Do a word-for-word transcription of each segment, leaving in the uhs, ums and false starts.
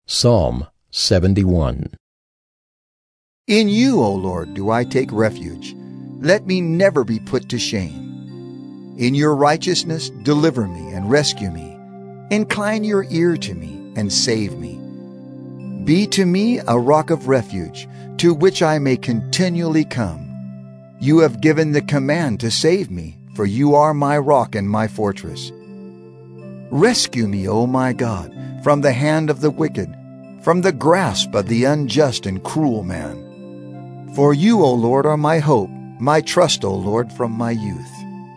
Psalm seventy-one. In you, O Lord, do I take refuge. Let me never be put to shame. In your righteousness, deliver me and rescue me. Incline your ear to me and save me. Be to me a rock of refuge, to which I may continually come. You have given the command to save me, for you are my rock and my fortress. Rescue me, O my God, from the hand of the wicked, from the grasp of the unjust and cruel man. For you, O Lord, are my hope, my trust, O Lord, from my youth.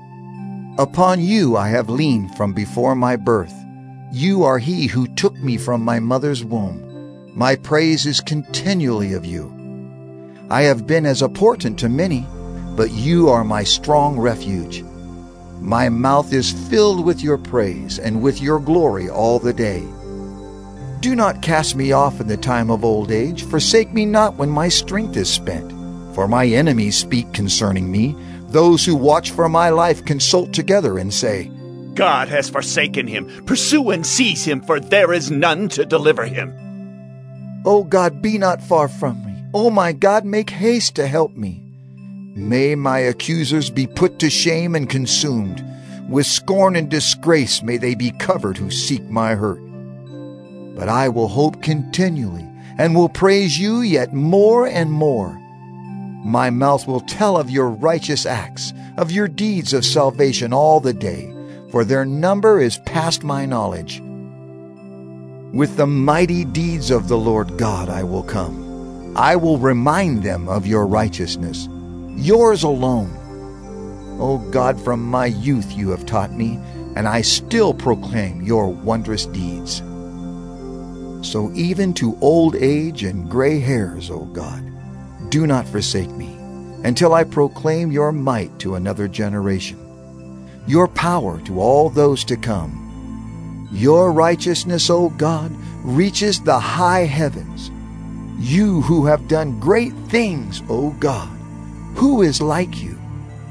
Upon you I have leaned from before my birth. You are he who took me from my mother's womb. My praise is continually of you. I have been as a portent to many, but you are my strong refuge. My mouth is filled with your praise and with your glory all the day. Do not cast me off in the time of old age. Forsake me not when my strength is spent. For my enemies speak concerning me. Those who watch for my life consult together and say, God has forsaken him. Pursue and seize him, for there is none to deliver him. O God, be not far from me. O my God, make haste to help me. May my accusers be put to shame and consumed. With scorn and disgrace may they be covered who seek my hurt. But I will hope continually, and will praise you yet more and more. My mouth will tell of your righteous acts, of your deeds of salvation all the day, for their number is past my knowledge. With the mighty deeds of the Lord God I will come. I will remind them of your righteousness, yours alone. O God, from my youth you have taught me, and I still proclaim your wondrous deeds. So even to old age and gray hairs, O God, do not forsake me, until I proclaim your might to another generation, your power to all those to come. Your righteousness, O God, reaches the high heavens. You who have done great things, O God, who is like you?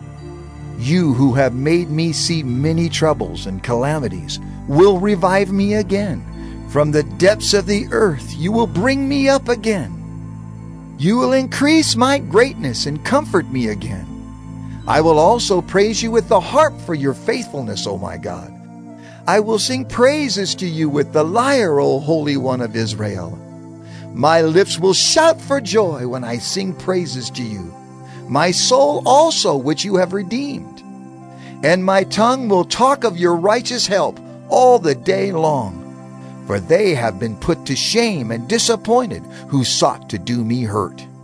You who have made me see many troubles and calamities will revive me again. From the depths of the earth you will bring me up again. You will increase my greatness and comfort me again. I will also praise you with the harp for your faithfulness, O my God. I will sing praises to you with the lyre, O Holy One of Israel. My lips will shout for joy when I sing praises to you, my soul also which you have redeemed. And my tongue will talk of your righteous help all the day long. For they have been put to shame and disappointed who sought to do me hurt.